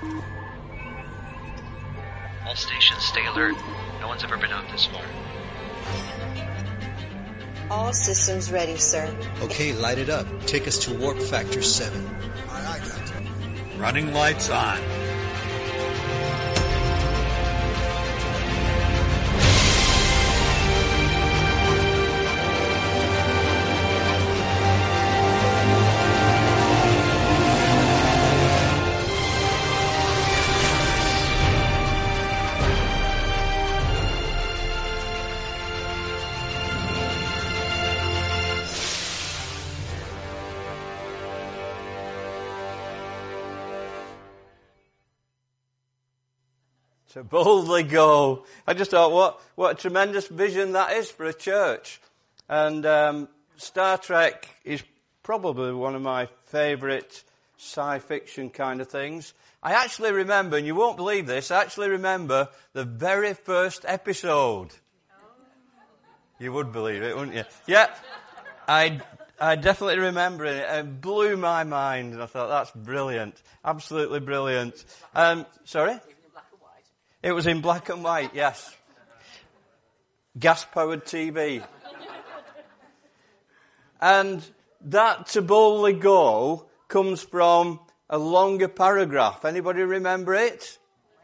All stations, stay alert. No one's ever been out this far. All systems ready, sir. Okay, light it up. Take us to warp factor 7. Aye, aye, Captain. Running lights on. To boldly go. I just thought, what a tremendous vision that is for a church. And Star Trek is probably one of my favourite sci-fiction kind of things. I actually remember, and you won't believe this, I actually remember the very first episode. You would believe it, wouldn't you? Yeah, I definitely remember it. It blew my mind, and I thought, that's brilliant. Absolutely brilliant. Sorry? It was in black and white, yes. Gas-powered TV. And that to boldly go comes from a longer paragraph. Anybody remember it?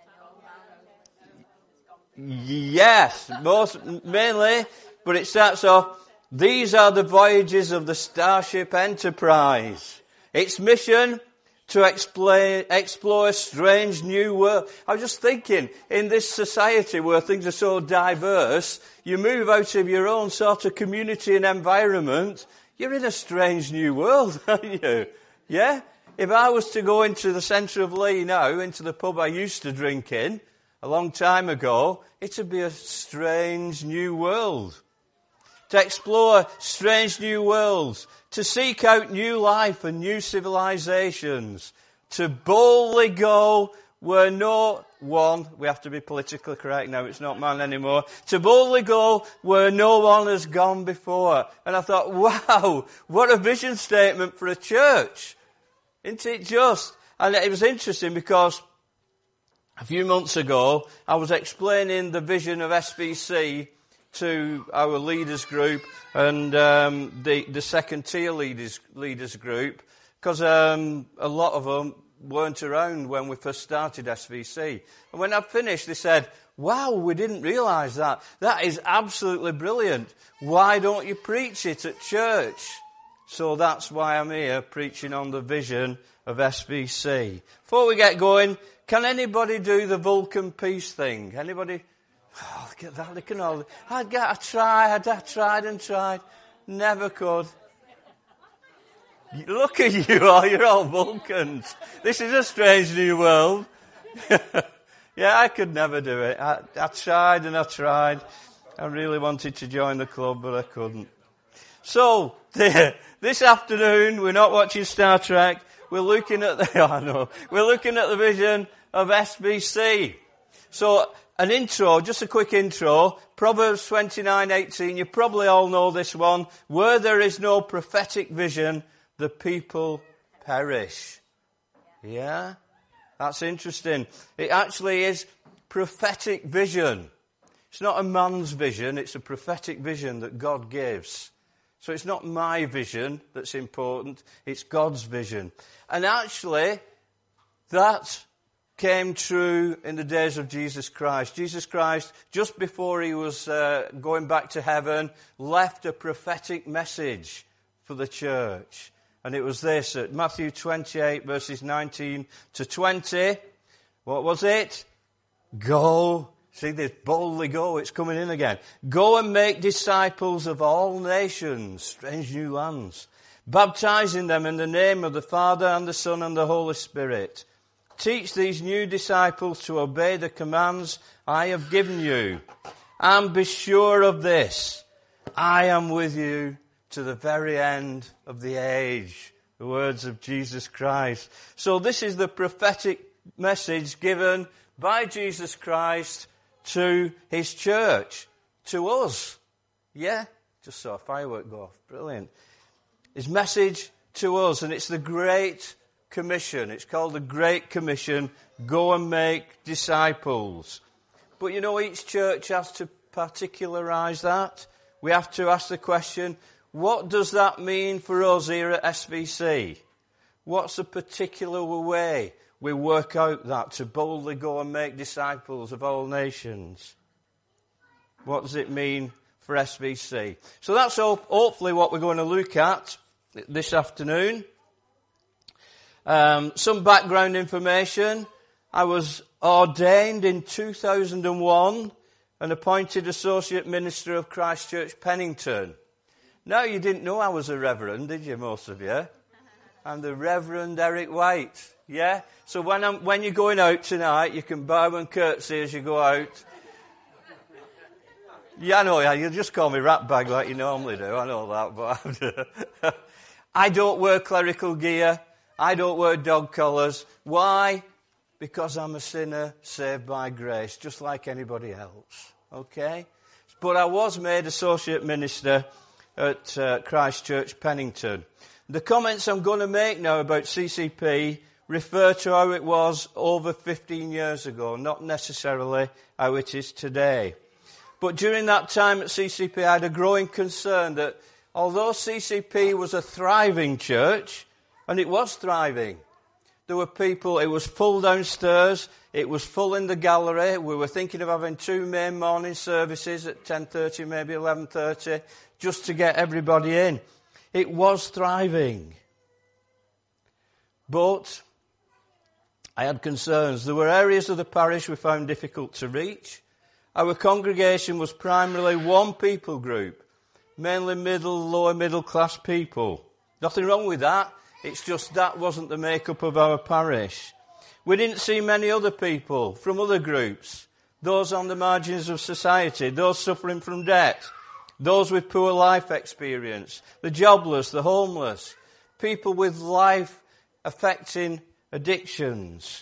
Yes, mainly. But it starts off, these are the voyages of the Starship Enterprise. Its mission, to explore a strange new world. I was just thinking, in this society where things are so diverse, you move out of your own sort of community and environment, you're in a strange new world, aren't you? Yeah? If I was to go into the centre of Leigh now, into the pub I used to drink in, a long time ago, it would be a strange new world. To explore strange new worlds, to seek out new life and new civilizations, to boldly go where no one, we have to be politically correct now, it's not man anymore, to boldly go where no one has gone before. And I thought, wow, what a vision statement for a church. Isn't it just? And it was interesting because a few months ago, I was explaining the vision of SBC to our leaders group and the second tier leaders group, because a lot of them weren't around when we first started SVC. And when I finished, they said, wow, we didn't realise that. That is absolutely brilliant. Why don't you preach it at church? So that's why I'm here preaching on the vision of SVC. Before we get going, can anybody do the Vulcan peace thing? Anybody? Oh, look at that, look at all. I tried and tried. Never could. Look at you all, you're all Vulcans. This is a strange new world. Yeah, I could never do it. I tried and I tried. I really wanted to join the club, but I couldn't. So, this afternoon, we're not watching Star Trek. We're looking at we're looking at the vision of SBC. So, an intro, just a quick intro. Proverbs 29:18. You probably all know this one. Where there is no prophetic vision, the people perish. Yeah? That's interesting. It actually is prophetic vision. It's not a man's vision, it's a prophetic vision that God gives. So it's not my vision that's important, it's God's vision. And actually, that came true in the days of Jesus Christ. Jesus Christ, just before he was going back to heaven, left a prophetic message for the church. And it was this, at Matthew 28, verses 19 to 20. What was it? Go. See this, boldly go, it's coming in again. Go and make disciples of all nations, strange new lands, baptizing them in the name of the Father and the Son and the Holy Spirit. Teach these new disciples to obey the commands I have given you. And be sure of this, I am with you to the very end of the age. The words of Jesus Christ. So this is the prophetic message given by Jesus Christ to his church, to us. Yeah? Just saw a firework go off. Brilliant. His message to us, and it's the great commission. It's called the Great Commission. Go and make disciples. But you know, each church has to particularize that. We have to ask the question, what does that mean for us here at SVC? What's a particular way we work out that to boldly go and make disciples of all nations? What does it mean for SVC? So that's hopefully what we're going to look at this afternoon. Some background information. I was ordained in 2001 and appointed Associate Minister of Christ Church Pennington. Now, you didn't know I was a reverend, did you, most of you? I'm the Reverend Eric White, yeah? So when you're going out tonight, you can bow and curtsy as you go out. Yeah, I know, yeah, you'll just call me rat bag like you normally do, I know that, but I don't wear clerical gear, I don't wear dog collars. Why? Because I'm a sinner saved by grace, just like anybody else, okay? But I was made Associate Minister at Christ Church Pennington. The comments I'm going to make now about CCP refer to how it was over 15 years ago, not necessarily how it is today. But during that time at CCP, I had a growing concern that although CCP was a thriving church, and it was thriving, there were people, it was full downstairs, it was full in the gallery, we were thinking of having 2 main morning services at 10:30, maybe 11:30, just to get everybody in. It was thriving. But I had concerns. There were areas of the parish we found difficult to reach. Our congregation was primarily one people group, mainly lower middle class people. Nothing wrong with that. It's just that wasn't the makeup of our parish. We didn't see many other people from other groups, those on the margins of society, those suffering from debt, those with poor life experience, the jobless, the homeless, people with life-affecting addictions.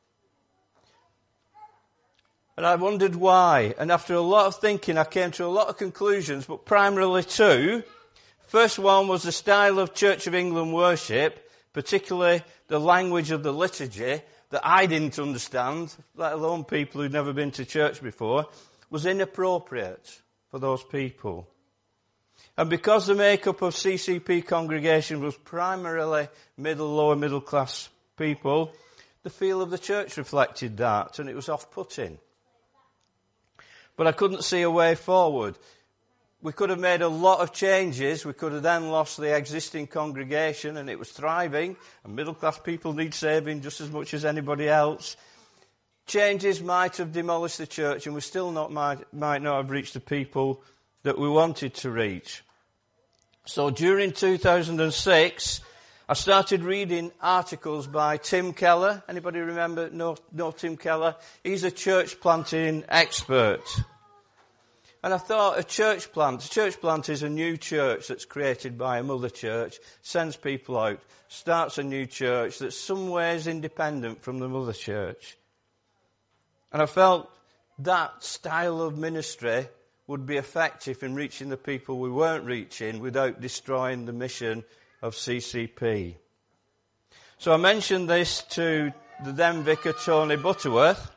And I wondered why. And after a lot of thinking, I came to a lot of conclusions, but primarily 2. First one was the style of Church of England worship, particularly the language of the liturgy that I didn't understand, let alone people who'd never been to church before, was inappropriate for those people. And because the makeup of CCP congregation was primarily lower middle class people, the feel of the church reflected that, and it was off-putting. But I couldn't see a way forward. We could have made a lot of changes. We could have then lost the existing congregation, and it was thriving, and middle-class people need saving just as much as anybody else. Changes might have demolished the church, and we still might not have reached the people that we wanted to reach. So during 2006, I started reading articles by Tim Keller. Anybody remember, know Tim Keller? He's a church planting expert. And I thought a church plant is a new church that's created by a mother church, sends people out, starts a new church that's some ways independent from the mother church. And I felt that style of ministry would be effective in reaching the people we weren't reaching without destroying the mission of CCP. So I mentioned this to the then vicar, Tony Butterworth,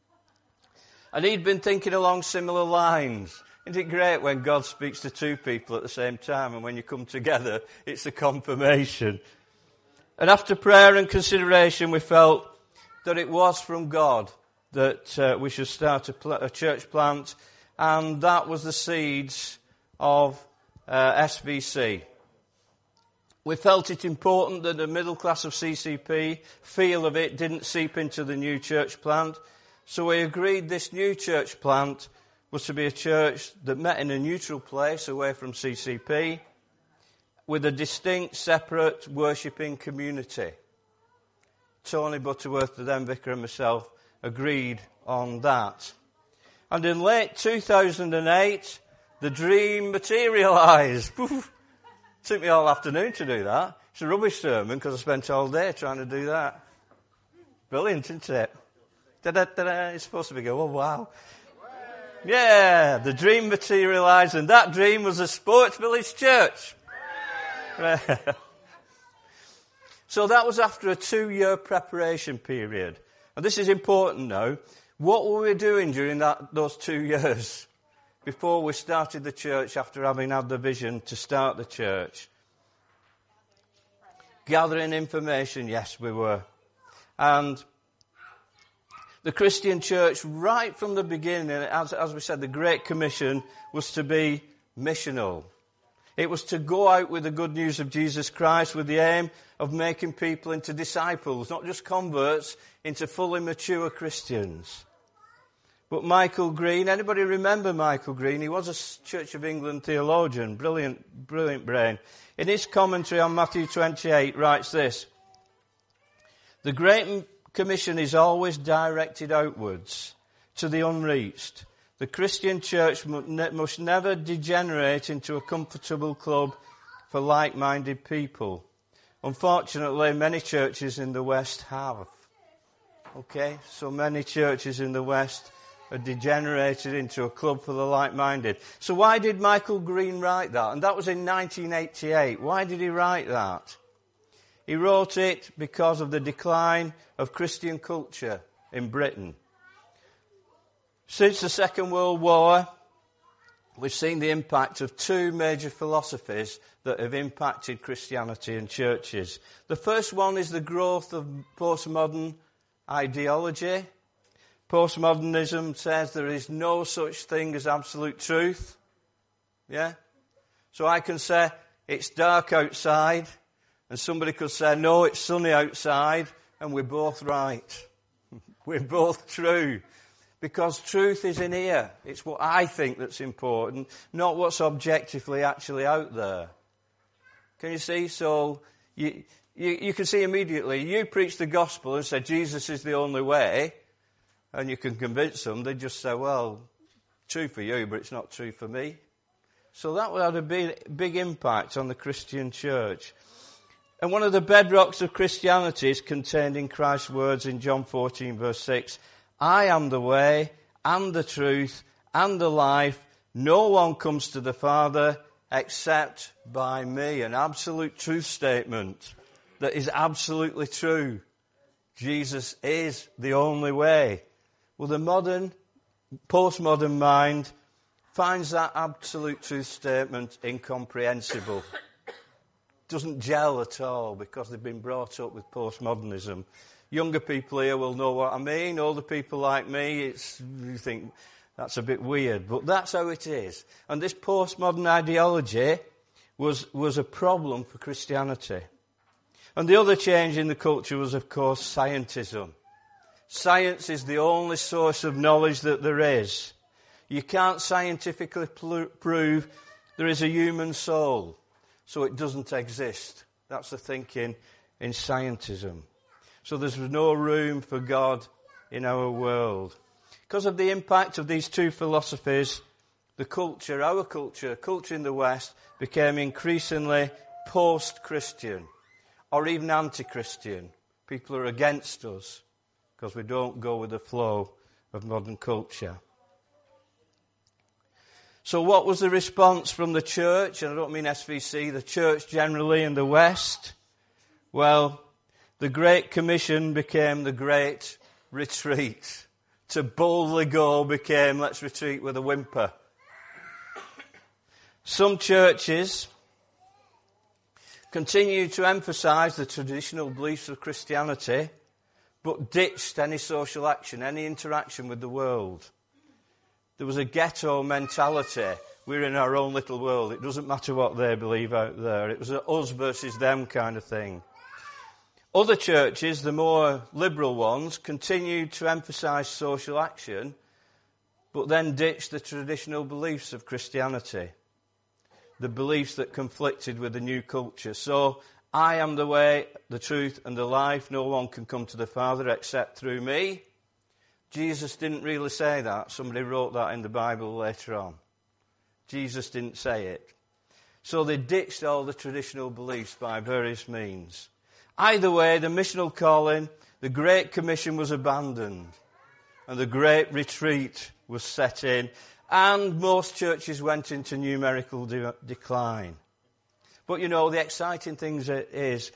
and he'd been thinking along similar lines. Isn't it great when God speaks to 2 people at the same time, and when you come together, it's a confirmation. And after prayer and consideration, we felt that it was from God that we should start a church plant, and that was the seeds of SVC. We felt it important that the middle class of CCP feel of it didn't seep into the new church plant. So we agreed this new church plant was to be a church that met in a neutral place away from CCP with a distinct, separate, worshipping community. Tony Butterworth, the then vicar, and myself agreed on that. And in late 2008, the dream materialised. Took me all afternoon to do that. It's a rubbish sermon because I spent all day trying to do that. Brilliant, isn't it? Da-da-da-da. It's supposed to be go, oh wow. Yeah, the dream materialised, and that dream was a Sports Village church. So So that was after a 2-year preparation period. And this is important now. What were we doing during those 2 years before we started the church, after having had the vision to start the church? Gathering information, yes, we were. And the Christian church, right from the beginning, as we said, the Great Commission was to be missional. It was to go out with the good news of Jesus Christ with the aim of making people into disciples, not just converts, into fully mature Christians. But Michael Green, anybody remember Michael Green? He was a Church of England theologian, brilliant brain. In his commentary on Matthew 28, writes this: the Great Commission is always directed outwards to the unreached. The Christian church must never degenerate into a comfortable club for like-minded people. Unfortunately, many churches in the West have. Okay, so many churches in the West are degenerated into a club for the like-minded. So why did Michael Green write that? And that was in 1988. Why did he write that? He wrote it because of the decline of Christian culture in Britain. Since the Second World War, we've seen the impact of 2 major philosophies that have impacted Christianity and churches. The first one is the growth of postmodern ideology. Postmodernism says there is no such thing as absolute truth. Yeah? So I can say it's dark outside, and somebody could say, no, it's sunny outside, and we're both right. We're both true. Because truth is in here. It's what I think that's important, not what's objectively actually out there. Can you see? So you can see immediately, you preach the gospel and say Jesus is the only way, and you can convince them, they just say, well, true for you, but it's not true for me. So that would have a big impact on the Christian church. And one of the bedrocks of Christianity is contained in Christ's words in John 14, verse 6. I am the way and the truth and the life. No one comes to the Father except by me. An absolute truth statement that is absolutely true. Jesus is the only way. Well, the postmodern mind finds that absolute truth statement incomprehensible. Doesn't gel at all because they've been brought up with postmodernism. Younger people here will know what I mean. Older people like me, you think that's a bit weird. But that's how it is. And this postmodern ideology was a problem for Christianity. And the other change in the culture was, of course, scientism. Science is the only source of knowledge that there is. You can't scientifically prove there is a human soul, so it doesn't exist. That's the thinking in scientism. So there's no room for God in our world. Because of the impact of these 2 philosophies, the culture, our culture in the West, became increasingly post-Christian or even anti-Christian. People are against us because we don't go with the flow of modern culture. So what was the response from the church? And I don't mean SVC, the church generally in the West. Well, the Great Commission became the Great Retreat. To boldly go became let's retreat with a whimper. Some churches continued to emphasise the traditional beliefs of Christianity, but ditched any social action, any interaction with the world. There was a ghetto mentality. We're in our own little world. It doesn't matter what they believe out there. It was an us versus them kind of thing. Other churches, the more liberal ones, continued to emphasise social action, but then ditched the traditional beliefs of Christianity, the beliefs that conflicted with the new culture. So, I am the way, the truth, and the life. No one can come to the Father except through me. Jesus didn't really say that. Somebody wrote that in the Bible later on. Jesus didn't say it. So they ditched all the traditional beliefs by various means. Either way, the missional calling, the Great Commission was abandoned, and the Great Retreat was set in, and most churches went into numerical decline. But you know, the exciting thing is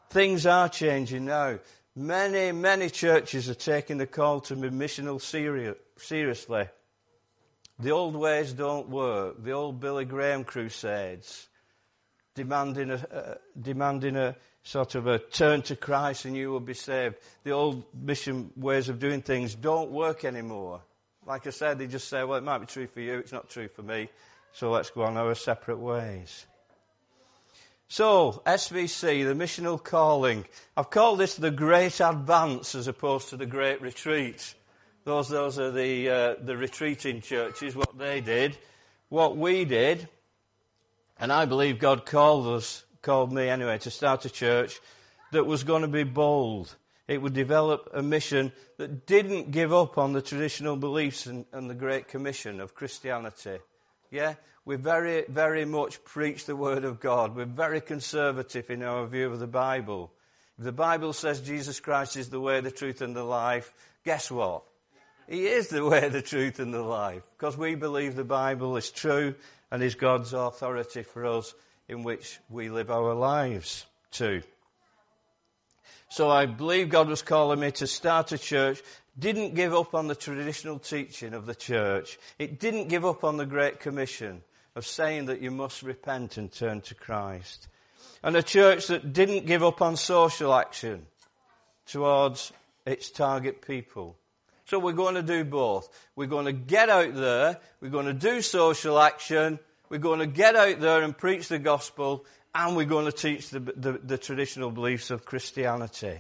things are changing now. Many, many churches are taking the call to be missional seriously. The old ways don't work. The old Billy Graham crusades, demanding a sort of a turn to Christ and you will be saved. The old mission ways of doing things don't work anymore. Like I said, they just say, well, it might be true for you, it's not true for me, so let's go on our separate ways. So, SVC, the missional calling. I've called this the Great Advance as opposed to the Great Retreat. Those are the retreating churches, what they did. What we did, and I believe God called me anyway, to start a church that was going to be bold. It would develop a mission that didn't give up on the traditional beliefs and the Great Commission of Christianity. Yeah? We very, very much preach the Word of God. We're very conservative in our view of the Bible. If the Bible says Jesus Christ is the way, the truth, and the life, guess what? He is the way, the truth, and the life. Because we believe the Bible is true and is God's authority for us in which we live our lives too. So I believe God was calling me to start a church. Didn't give up on the traditional teaching of the church. It didn't give up on the Great Commission of saying that you must repent and turn to Christ. And a church that didn't give up on social action towards its target people. So we're going to do both. We're going to get out there, we're going to do social action, we're going to get out there and preach the gospel, and we're going to teach the traditional beliefs of Christianity.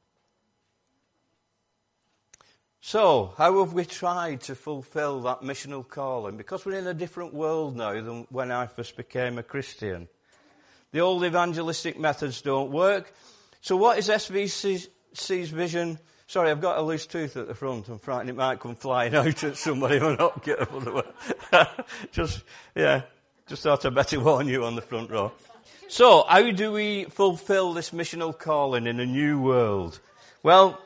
So, how have we tried to fulfill that missional calling? Because we're in a different world now than when I first became a Christian. The old evangelistic methods don't work. So what is SVC's vision? Sorry, I've got a loose tooth at the front. I'm frightened it might come flying out at somebody if I'm not careful. Just thought I'd better warn you on the front row. So, how do we fulfill this missional calling in a new world? Well,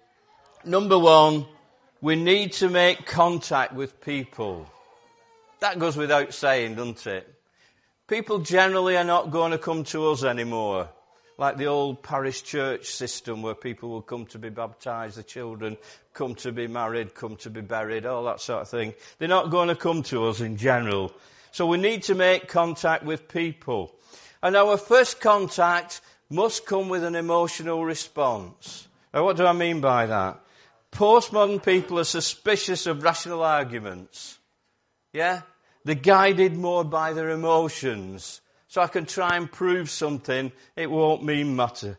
number one, we need to make contact with people. That goes without saying, doesn't it? People generally are not going to come to us anymore. Like the old parish church system where people will come to be baptised, the children come to be married, come to be buried, all that sort of thing. They're not going to come to us in general. So we need to make contact with people. And our first contact must come with an emotional response. Now, what do I mean by that? Postmodern people are suspicious of rational arguments. Yeah? They're guided more by their emotions. So I can try and prove something, it won't matter.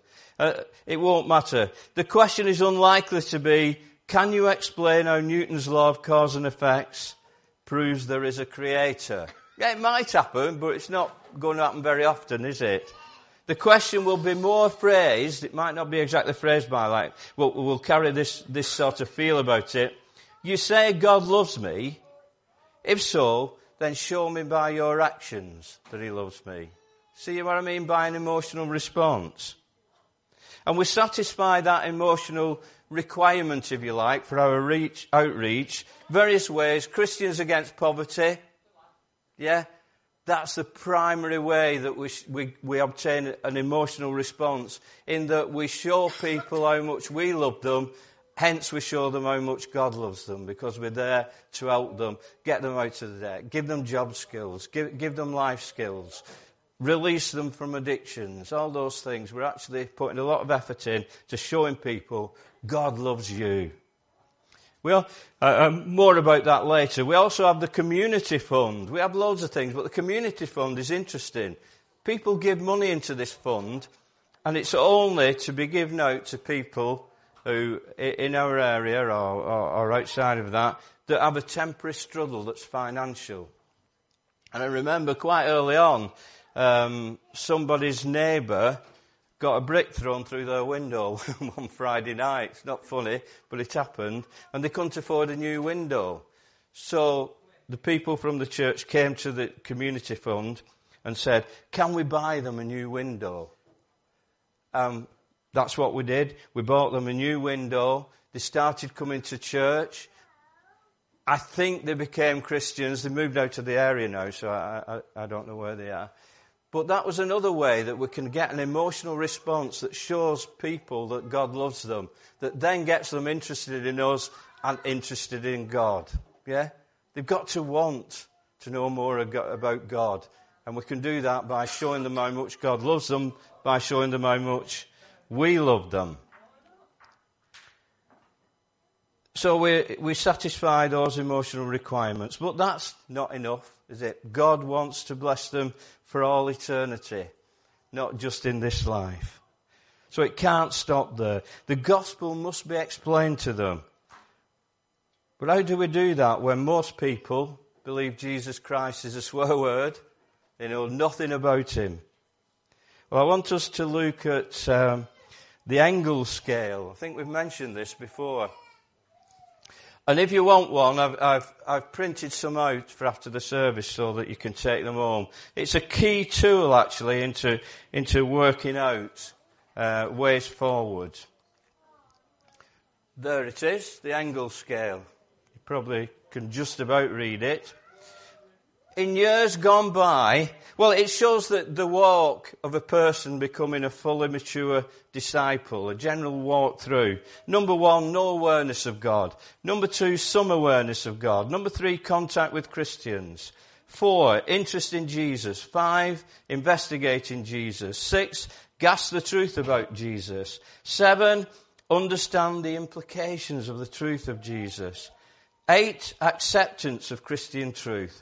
It won't matter. The question is unlikely to be, can you explain how Newton's law of cause and effects proves there is a creator? Yeah, it might happen, but it's not going to happen very often, is it? The question will be more phrased. It might not be exactly phrased by like, we'll carry this sort of feel about it. You say God loves me. If so, then show me by your actions that he loves me. See what I mean by an emotional response? And we satisfy that emotional requirement, if you like, for our outreach, various ways. Christians Against Poverty. Yeah? That's the primary way that we obtain an emotional response, in that we show people how much we love them, hence we show them how much God loves them, because we're there to help them, get them out of the debt, give them job skills, give them life skills, release them from addictions, all those things. We're actually putting a lot of effort in to showing people God loves you. Well, more about that later. We also have the community fund. We have loads of things, but the community fund is interesting. People give money into this fund, and it's only to be given out to people who, in our area or outside of that have a temporary struggle that's financial. And I remember quite early on, somebody's neighbour got a brick thrown through their window one Friday night. It's not funny, but it happened. And they couldn't afford a new window. So the people from the church came to the community fund and said, can we buy them a new window? That's what we did. We bought them a new window. They started coming to church. I think they became Christians. They moved out of the area now, so I don't know where they are. But that was another way that we can get an emotional response that shows people that God loves them, that then gets them interested in us and interested in God. Yeah? They've got to want to know more about God. And we can do that by showing them how much God loves them, by showing them how much we love them. So we satisfy those emotional requirements. But that's not enough, is it? God wants to bless them for all eternity, not just in this life. So it can't stop there. The gospel must be explained to them. But how do we do that when most people believe Jesus Christ is a swear word? They know nothing about him. Well, I want us to look at the Engel scale. I think we've mentioned this before. And if you want one, I've printed some out for after the service so that you can take them home. It's a key tool, actually, into working out ways forward. There it is, the Engel scale. You probably can just about read it. In years gone by, well, it shows that the walk of a person becoming a fully mature disciple, a general walk through. Number 1, no awareness of God. Number 2, some awareness of God. Number 3, contact with Christians. 4, interest in Jesus. 5, investigating Jesus. 6, grasp the truth about Jesus. 7, understand the implications of the truth of Jesus. 8, acceptance of Christian truth.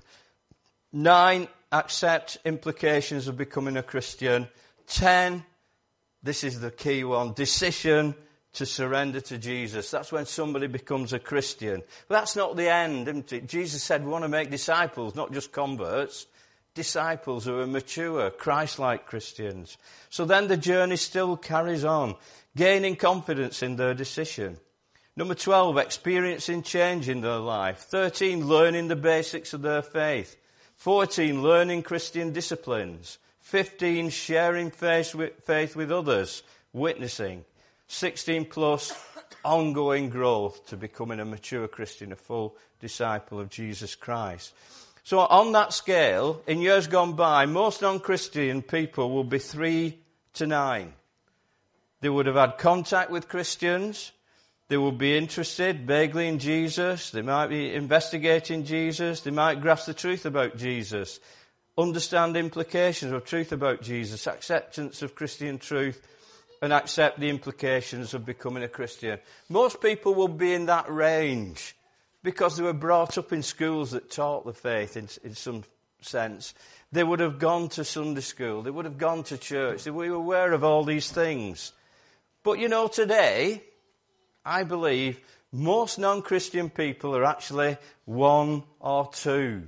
9, accept implications of becoming a Christian. 10, this is the key one, decision to surrender to Jesus. That's when somebody becomes a Christian. But that's not the end, isn't it? Jesus said we want to make disciples, not just converts. Disciples who are mature, Christ-like Christians. So then the journey still carries on, gaining confidence in their decision. Number 12, experiencing change in their life. 13, learning the basics of their faith. 14, learning Christian disciplines. 15, sharing faith with others, witnessing. 16 plus, ongoing growth to becoming a mature Christian, a full disciple of Jesus Christ. So on that scale, in years gone by, most non-Christian people will be 3 to 9. They would have had contact with Christians. They will be interested vaguely in Jesus. They might be investigating Jesus. They might grasp the truth about Jesus. Understand the implications of truth about Jesus. Acceptance of Christian truth. And accept the implications of becoming a Christian. Most people will be in that range because they were brought up in schools that taught the faith in some sense. They would have gone to Sunday school. They would have gone to church. They were aware of all these things. But you know, today, I believe most non-Christian people are actually 1 or 2.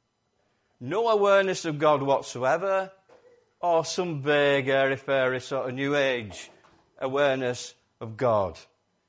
No awareness of God whatsoever, or some vague, airy-fairy sort of New Age awareness of God.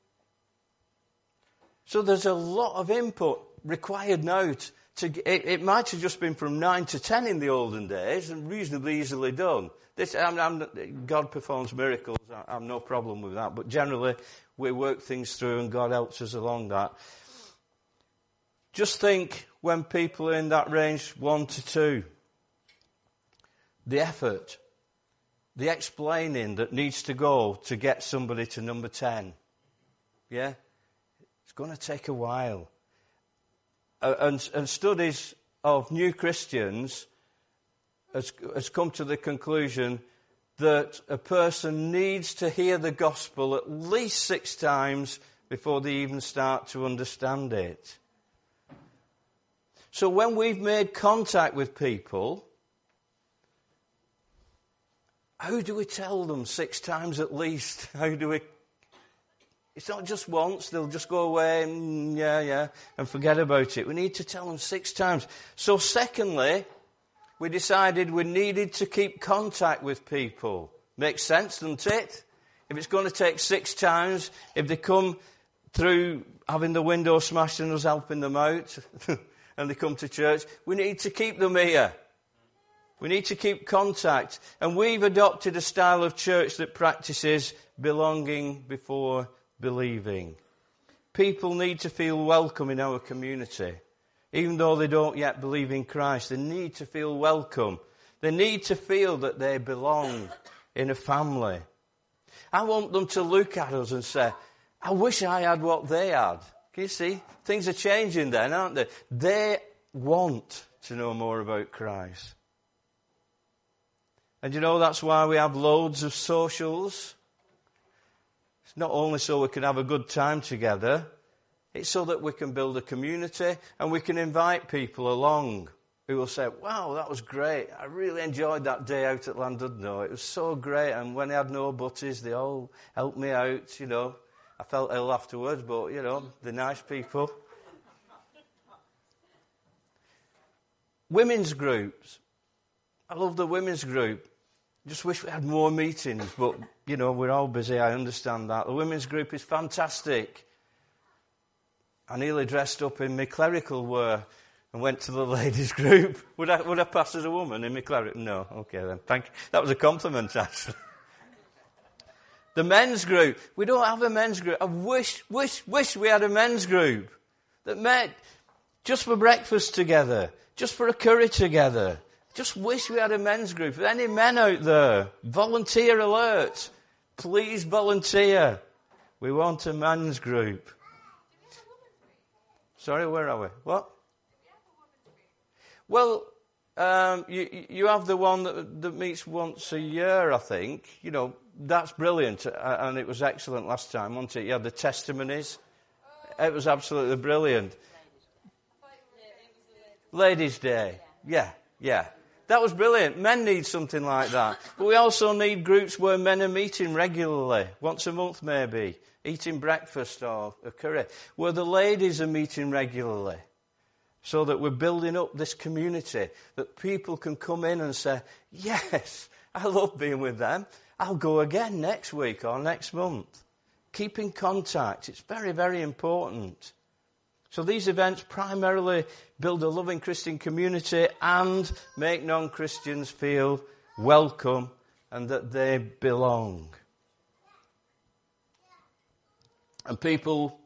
So there's a lot of input required now. It might have just been from 9 to 10 in the olden days and reasonably easily done. God performs miracles. I'm no problem with that. But generally, we work things through and God helps us along that. Just think when people are in that range 1 to 2. The effort, the explaining that needs to go to get somebody to number 10. Yeah? It's going to take a while. And studies of new Christians has come to the conclusion that a person needs to hear the gospel at least 6 times before they even start to understand it. So when we've made contact with people, how do we tell them 6 times at least? How do we... It's not just once, they'll just go away and and forget about it. We need to tell them 6 times. So secondly, we decided we needed to keep contact with people. Makes sense, doesn't it? If it's going to take 6 times, if they come through having the window smashed and us helping them out, and they come to church, we need to keep them here. We need to keep contact. And we've adopted a style of church that practices belonging before believing. People need to feel welcome in our community. Even though they don't yet believe in Christ, they need to feel welcome. They need to feel that they belong in a family. I want them to look at us and say, I wish I had what they had. Can you see? Things are changing then, aren't they? They want to know more about Christ. And you know, that's why we have loads of socials. It's not only so we can have a good time together, it's so that we can build a community and we can invite people along who will say, wow, that was great. I really enjoyed that day out at Llandudno. It was so great. And when I had no butties, they all helped me out, you know. I felt ill afterwards, but, you know, they're nice people. Women's groups. I love the women's group. Just wish we had more meetings, but, you know, we're all busy. I understand that. The women's group is fantastic. I nearly dressed up in my clerical wear and went to the ladies' group. Would I pass as a woman in my clerical? No. Okay, then. Thank you. That was a compliment, actually. The men's group. We don't have a men's group. I wish we had a men's group that met just for breakfast together, just for a curry together. Just wish we had a men's group. If any men out there, volunteer alert. Please volunteer. We want a men's group. Sorry, where are we? What? Well, you have the one that meets once a year, I think. You know, that's brilliant. And it was excellent last time, wasn't it? You had the testimonies. It was absolutely brilliant. Ladies' Day. Yeah. That was brilliant. Men need something like that. But we also need groups where men are meeting regularly, once a month maybe, eating breakfast or a curry, where the ladies are meeting regularly, so that we're building up this community, that people can come in and say, yes, I love being with them. I'll go again next week or next month. Keep in contact. It's very, very important. So these events primarily build a loving Christian community and make non-Christians feel welcome and that they belong. And people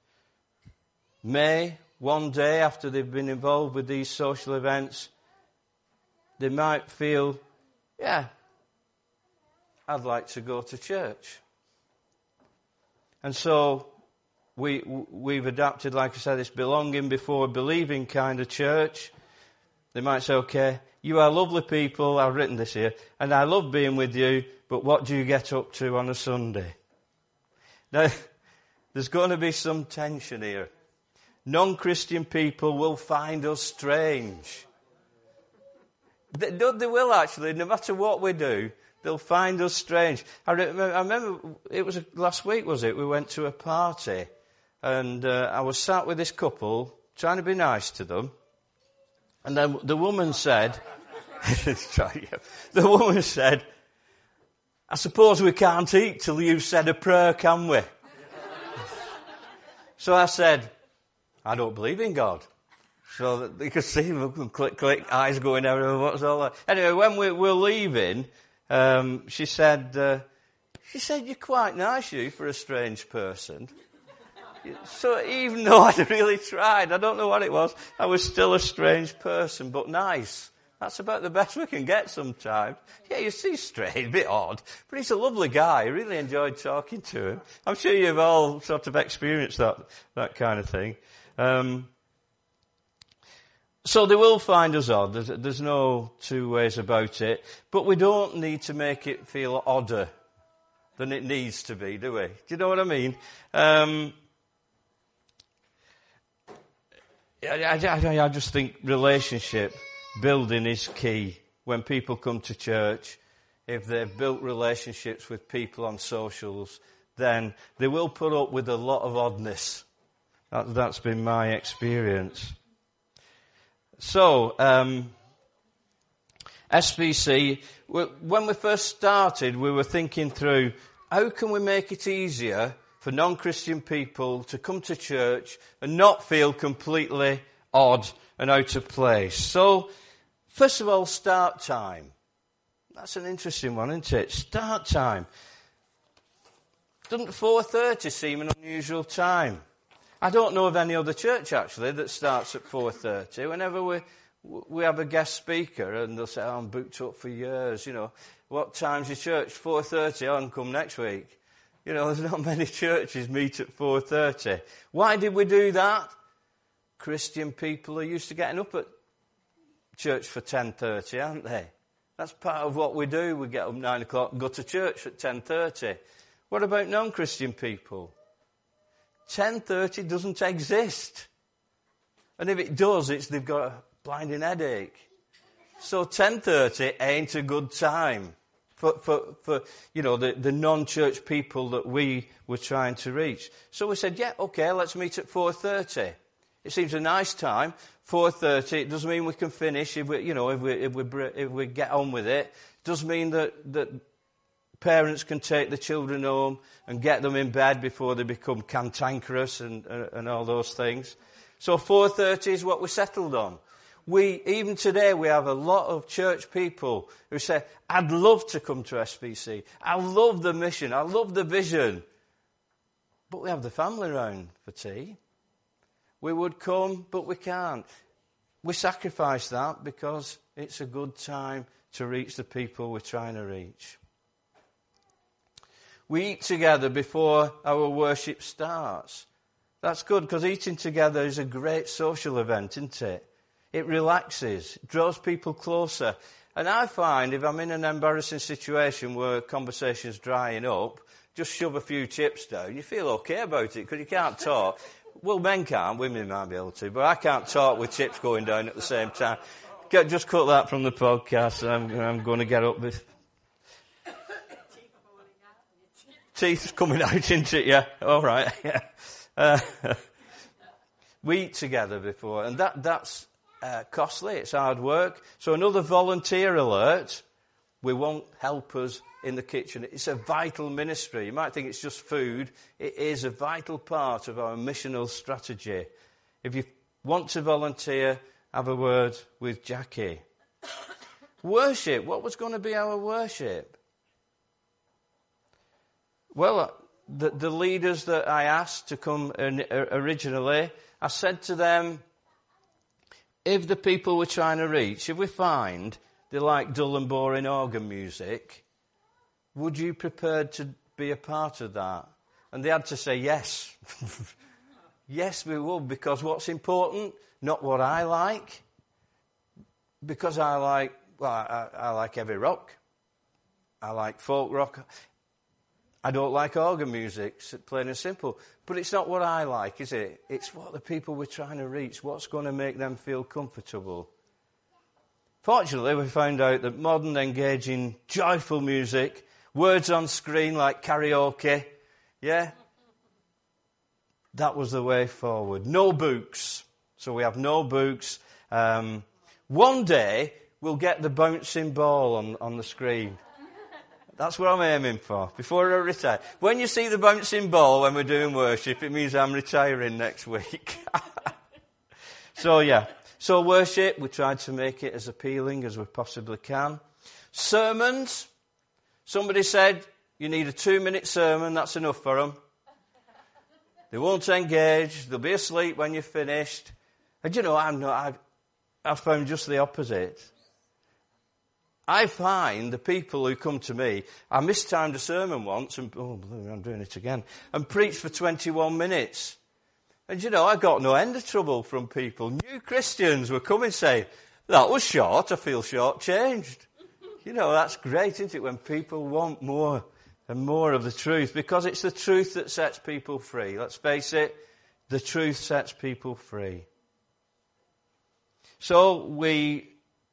may, one day after they've been involved with these social events, they might feel, yeah, I'd like to go to church. And so we've adapted, like I said, this belonging before believing kind of church. They might say, okay, you are lovely people, I've written this here, and I love being with you, but what do you get up to on a Sunday? Now, there's going to be some tension here. Non-Christian people will find us strange. They will actually, no matter what we do, they'll find us strange. I remember, it was last week, was it? We went to a party, and I was sat with this couple, trying to be nice to them, and then the woman said, I suppose we can't eat till you've said a prayer, can we? So I said, I don't believe in God. So that they could see him, click, eyes going everywhere, what's all that. Anyway, when we were leaving, she said, you're quite nice, you, for a strange person. So even though I'd really tried, I don't know what it was, I was still a strange person, but nice. That's about the best we can get sometimes. Yeah, you see, strange, a bit odd, but he's a lovely guy. I really enjoyed talking to him. I'm sure you've all sort of experienced that kind of thing. So they will find us odd. There's no two ways about it. But we don't need to make it feel odder than it needs to be, do we? Do you know what I mean? I just think relationship building is key. When people come to church, if they've built relationships with people on socials, then they will put up with a lot of oddness. That's been my experience. So, SBC, when we first started, we were thinking through, how can we make it easier for non-Christian people to come to church and not feel completely odd and out of place? So, first of all, start time. That's an interesting one, isn't it? Start time. Doesn't 4:30 seem an unusual time? I don't know of any other church, actually, that starts at 4:30. Whenever we have a guest speaker and they'll say, oh, I'm booked up for years, you know. What time's your church? 4:30, I can come next week. You know, there's not many churches meet at 4:30. Why did we do that? Christian people are used to getting up at church for 10:30, aren't they? That's part of what we do. We get up 9 o'clock and go to church at 10:30. What about non-Christian people? 10:30 doesn't exist. And if it does, they've got a blinding headache. So 10:30 ain't a good time for you know, the non-church people that we were trying to reach. So we said, yeah, okay, let's meet at 4:30. It seems a nice time. 4:30. It doesn't mean we can finish if we get on with it. It does mean that parents can take the children home and get them in bed before they become cantankerous and all those things. So 4:30 is what we settled on. Even today we have a lot of church people who say, I'd love to come to SBC. I love the mission. I love the vision. But we have the family round for tea. We would come, but we can't. We sacrifice that because it's a good time to reach the people we're trying to reach. We eat together before our worship starts. That's good because eating together is a great social event, isn't it? It relaxes, it draws people closer. And I find if I'm in an embarrassing situation where conversation's drying up, just shove a few chips down, you feel okay about it because you can't talk. Well, men can't, women might be able to, but I can't talk with chips going down at the same time. Just cut that from the podcast. I'm going to get up with teeth coming out, isn't it? Yeah, all right. Yeah. We eat together before, and that's costly. It's hard work. So another volunteer alert. We want helpers in the kitchen. It's a vital ministry. You might think it's just food. It is a vital part of our missional strategy. If you want to volunteer, have a word with Jackie. Worship. What was going to be our worship? Well, the leaders that I asked to come originally, I said to them, if the people we're trying to reach, if we find they like dull and boring organ music, would you be prepared to be a part of that? And they had to say yes. Yes, we would, because what's important? Not what I like. Because I like heavy rock. I like folk rock. I don't like organ music, plain and simple. But it's not what I like, is it? It's what the people we're trying to reach, what's going to make them feel comfortable. Fortunately, we found out that modern, engaging, joyful music, words on screen like karaoke, yeah, that was the way forward. No books. So we have no books. One day, we'll get the bouncing ball on the screen. That's what I'm aiming for, before I retire. When you see the bouncing ball when we're doing worship, it means I'm retiring next week. So, yeah. So, worship, we tried to make it as appealing as we possibly can. Sermons. Somebody said, you need a 2-minute sermon, that's enough for them. They won't engage, they'll be asleep when you're finished. And you know, I've found just the opposite. I find the people who come to me, I mistimed a sermon once, and I'm doing it again, and preached for 21 minutes. And you know, I got no end of trouble from people. New Christians were coming saying, that was short, I feel short-changed. You know, that's great, isn't it, when people want more and more of the truth, because it's the truth that sets people free. Let's face it, the truth sets people free. So we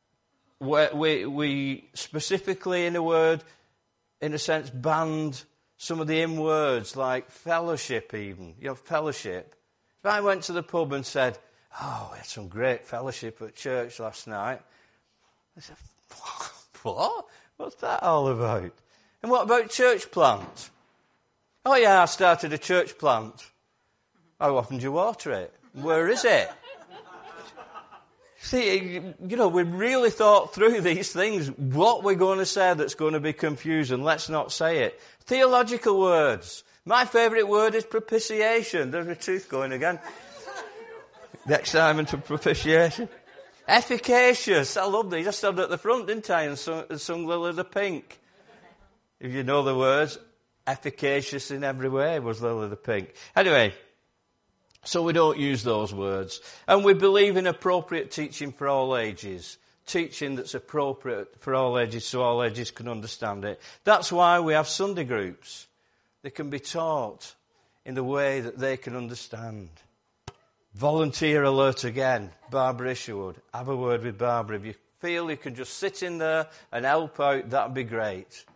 specifically, in a sense, banned some of the in words, like fellowship even. You know, fellowship. If I went to the pub and said, oh, we had some great fellowship at church last night, I said, what? What's that all about? And what about church plant? Oh yeah, I started a church plant. How often do you water it? Where is it? See, you know, we really thought through these things. What we're going to say that's going to be confusing, let's not say it. Theological words. My favourite word is propitiation. There's a tooth going again. The excitement of propitiation. Efficacious. I love these. I stood at the front, didn't I, and sung Lily the Pink. If you know the words, efficacious in every way was Lily the Pink. Anyway, so we don't use those words. And we believe in appropriate teaching for all ages. Teaching that's appropriate for all ages so all ages can understand it. That's why we have Sunday groups. They can be taught in the way that they can understand. Volunteer alert again. Barbara Isherwood. Have a word with Barbara. If you feel you can just sit in there and help out, that'd be great.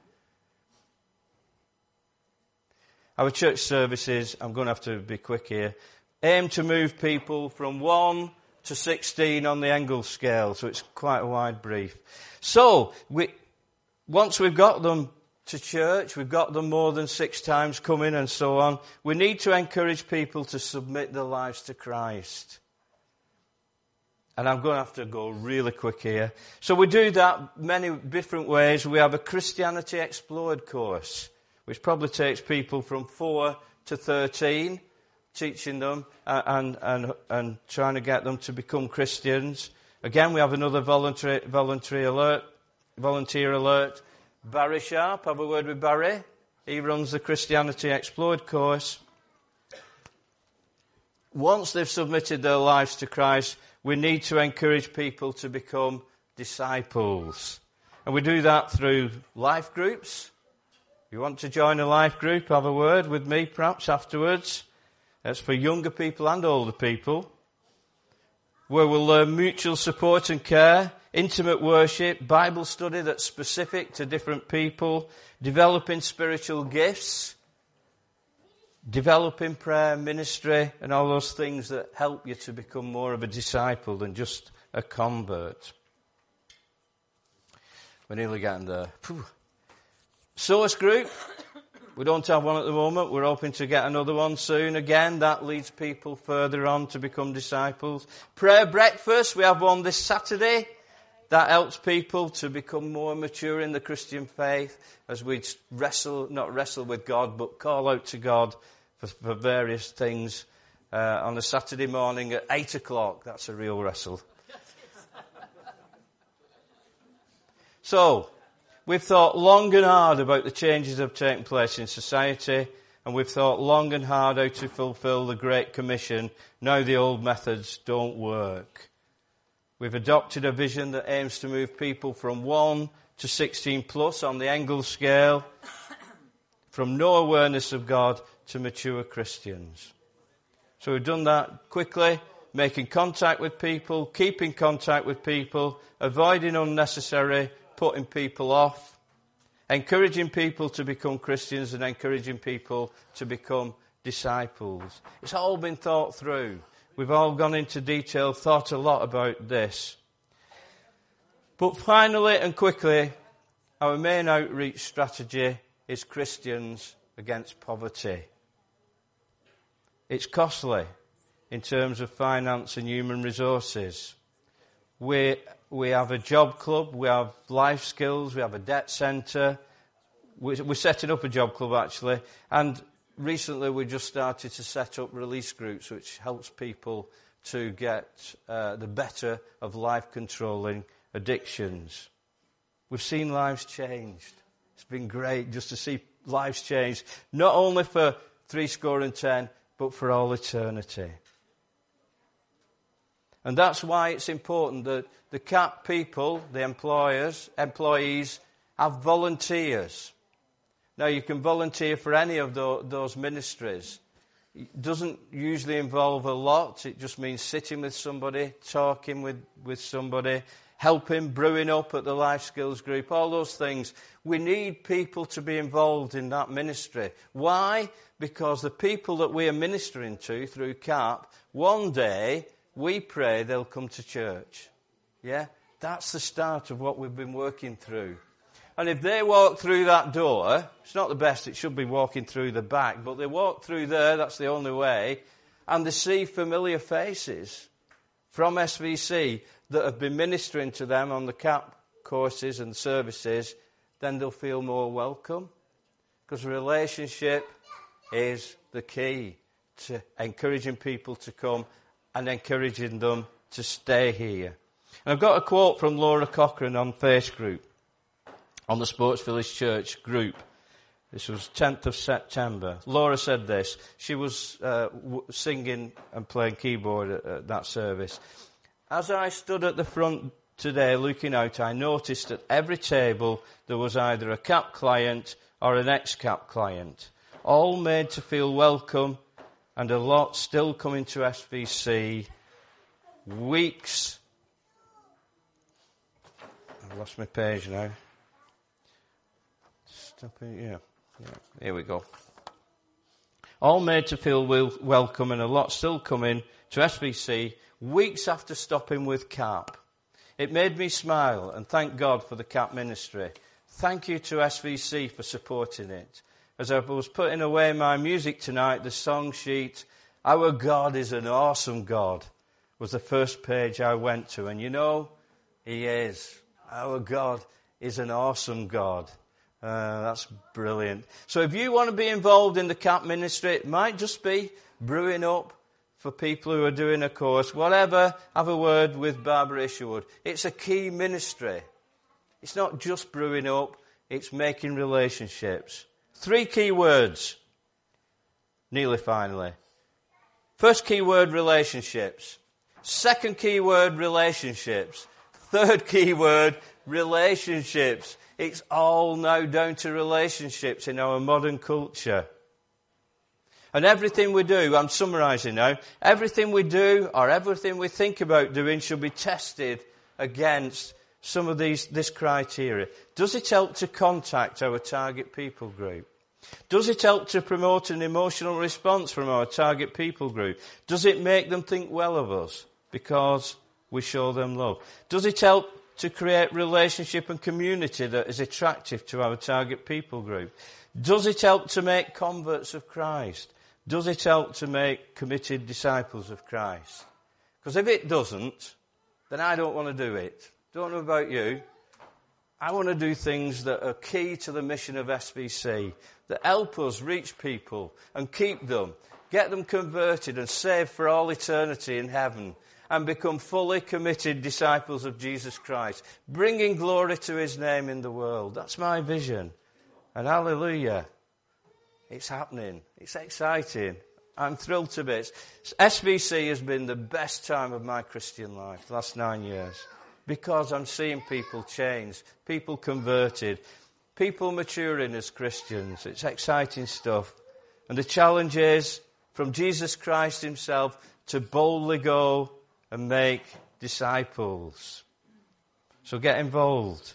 Our church services, I'm going to have to be quick here, aim to move people from 1 to 16 on the Engel scale, so it's quite a wide brief. So, once we've got them to church, we've got them more than 6 times coming and so on, we need to encourage people to submit their lives to Christ. And I'm going to have to go really quick here. So we do that many different ways. We have a Christianity Explored course, which probably takes people from 4 to 13, teaching them and trying to get them to become Christians. Again, we have another volunteer alert. Barry Sharp, have a word with Barry. He runs the Christianity Explored course. Once they've submitted their lives to Christ, we need to encourage people to become disciples. And we do that through life groups. If you want to join a life group, have a word with me perhaps afterwards. That's for younger people and older people. Where we'll learn mutual support and care, intimate worship, Bible study that's specific to different people, developing spiritual gifts, developing prayer, ministry, and all those things that help you to become more of a disciple than just a convert. We're nearly getting there. Source group. We don't have one at the moment. We're hoping to get another one soon. Again, that leads people further on to become disciples. Prayer breakfast. We have one this Saturday. That helps people to become more mature in the Christian faith as we not wrestle with God, but call out to God for various things on a Saturday morning at 8 o'clock. That's a real wrestle. So, we've thought long and hard about the changes that have taken place in society, and we've thought long and hard how to fulfill the Great Commission. Now the old methods don't work. We've adopted a vision that aims to move people from 1 to 16 plus on the Engel scale, from no awareness of God to mature Christians. So we've done that quickly, making contact with people, keeping contact with people, avoiding unnecessary, putting people off, encouraging people to become Christians and encouraging people to become disciples. It's all been thought through. We've all gone into detail, thought a lot about this. But finally and quickly, our main outreach strategy is Christians against poverty. It's costly in terms of finance and human resources. We have a job club, we have life skills, we have a debt centre. We're setting up a job club actually, and recently we just started to set up release groups, which helps people to get the better of life-controlling addictions. We've seen lives changed. It's been great just to see lives changed, not only for 70, but for all eternity. And that's why it's important that the CAP people, the employees, have volunteers. Now, you can volunteer for any of those ministries. It doesn't usually involve a lot. It just means sitting with somebody, talking with somebody, helping, brewing up at the life skills group, all those things. We need people to be involved in that ministry. Why? Because the people that we are ministering to through CAP, one day, we pray they'll come to church. Yeah? That's the start of what we've been working through. And if they walk through that door, it's not the best, it should be walking through the back, but they walk through there, that's the only way, and they see familiar faces from SVC that have been ministering to them on the CAP courses and services, then they'll feel more welcome. Because relationship is the key to encouraging people to come and encouraging them to stay here. And I've got a quote from Laura Cochran on Face Group, on the Sports Village Church group. This was 10th of September. Laura said this. She was singing and playing keyboard at that service. As I stood at the front today looking out, I noticed at every table there was either a CAP client or an ex-CAP client, all made to feel welcome, and a lot still coming to SVC. Weeks. I've lost my page now. Stop it, yeah. Here we go. All made to feel welcome, and a lot still coming to SVC weeks after stopping with CAP. It made me smile and thank God for the CAP ministry. Thank you to SVC for supporting it. As I was putting away my music tonight, the song sheet, Our God is an Awesome God, was the first page I went to. And you know, He is. Our God is an awesome God. That's brilliant. So if you want to be involved in the CAP ministry, it might just be brewing up for people who are doing a course, whatever, have a word with Barbara Isherwood. It's a key ministry. It's not just brewing up, it's making relationships. 3 key words. Nearly finally. First key word, relationships. Second key word, relationships. Third key word, relationships. It's all now down to relationships in our modern culture. And everything we do, I'm summarising now, everything we do or everything we think about doing should be tested against some of this criteria. Does it help to contact our target people group? Does it help to promote an emotional response from our target people group? Does it make them think well of us because we show them love? Does it help to create relationship and community that is attractive to our target people group? Does it help to make converts of Christ? Does it help to make committed disciples of Christ? Because if it doesn't, then I don't want to do it. Don't know about you. I want to do things that are key to the mission of SVC, that help us reach people and keep them, get them converted and saved for all eternity in heaven, and become fully committed disciples of Jesus Christ, bringing glory to His name in the world. That's my vision. And hallelujah, it's happening. It's exciting. I'm thrilled to bits. SVC has been the best time of my Christian life, the last 9 years, because I'm seeing people change, people converted, people maturing as Christians. It's exciting stuff. And the challenge is, from Jesus Christ Himself, to boldly go and make disciples. So get involved.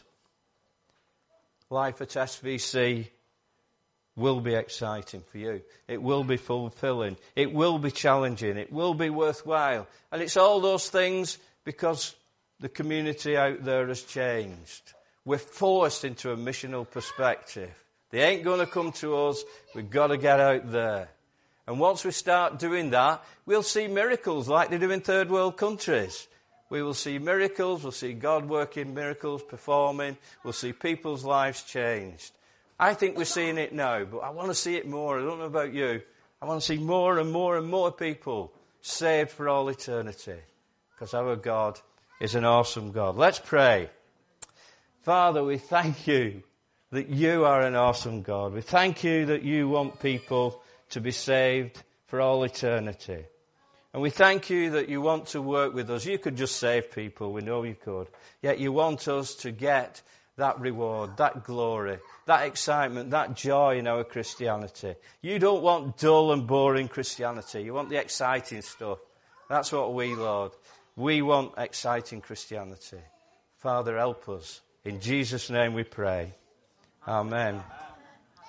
Life at SVC will be exciting for you. It will be fulfilling. It will be challenging. It will be worthwhile. And it's all those things because the community out there has changed. We're forced into a missional perspective. They ain't going to come to us. We've got to get out there. And once we start doing that, we'll see miracles like they do in third world countries. We will see miracles. We'll see God working miracles, performing. We'll see people's lives changed. I think we're seeing it now, but I want to see it more. I don't know about you. I want to see more and more and more people saved for all eternity, because our God is an awesome God. Let's pray. Father, we thank you that you are an awesome God. We thank you that you want people to be saved for all eternity. And we thank you that you want to work with us. You could just save people. We know you could. Yet you want us to get that reward, that glory, that excitement, that joy in our Christianity. You don't want dull and boring Christianity. You want the exciting stuff. That's what we, Lord. We want exciting Christianity. Father, help us. In Jesus' name we pray. Amen.